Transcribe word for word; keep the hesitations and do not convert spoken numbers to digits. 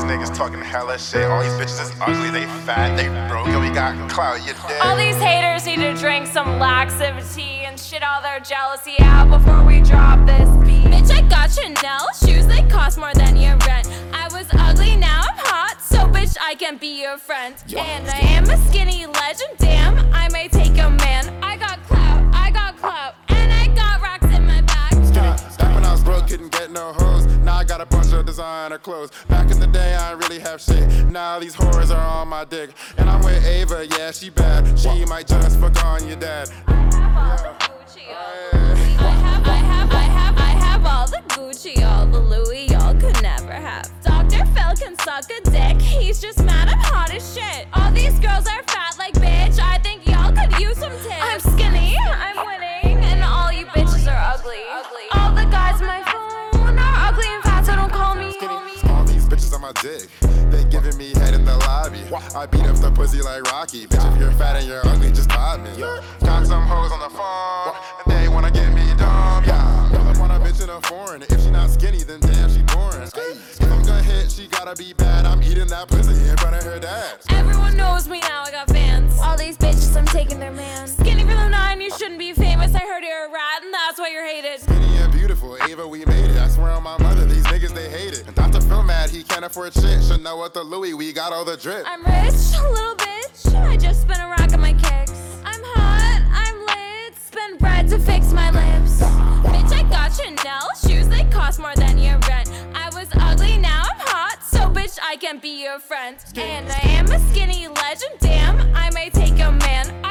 niggas talking hella shit. All these bitches is ugly, they fat, they broke, and we got clout, you dead. All these haters need to drink some laxivity and shit all their jealousy out before we drop this beat. Bitch, I got Chanel shoes, they cost more than your rent. I was ugly, now I'm hot, so bitch, I can be your friend. And I am a skinny legend, damn, I may take a man. I got clout, I got clout, and I got rocks in my back. Skinny, back when I was broke, couldn't get no hoes. Now I got a bunch of designer clothes. Back in the day, I ain't really have shit. Now these whores are on my dick. And I'm with Ava, yeah, she bad. She might just fuck on your dad. I have all the Gucci, all the Louis. I have, I have, I have, I have all the Gucci, all the Louis, y'all could never have. Doctor Phil can suck a dick, he's just mad I'm hot as shit. All these girls are fat like bitch, I think y'all could use some tips. I'm skinny, I'm winning, and all you bitches are ugly. All the guys on my phone are ugly and fat, so don't call me. Skinny, all these bitches on my dick. They giving me head in the lobby. I beat up the pussy like Rocky. Bitch, if you're fat and you're ugly, just pop me. Got some hoes on the phone, and they wanna get me dumb, yeah. Pull up on a bitch in a foreign. If she not skinny, then damn, she boring. If I'm gonna hit, she gotta be bad. I'm eating that pussy in front of her dad. Everyone knows me now, I got fans. All these bitches, I'm taking their man. Skinny for the nine, you shouldn't be famous. I heard you're a rat, and that's why you're hated. Skinny and beautiful, Ava, we made it. I swear on my mother, these niggas, they hate it. And Doctor Phil mad, he can't afford shit. Should know what the Louis, we got all the drip. I'm rich, a little bitch. I just spent a rack on my kicks. I'm hot, I'm lit. Spend bread to fix my lips. Bitch, I got Chanel shoes, they cost more than your rent. I was ugly, now I'm hot, so bitch, I can be your friend. And I am a skinny legend, damn, I may take a man.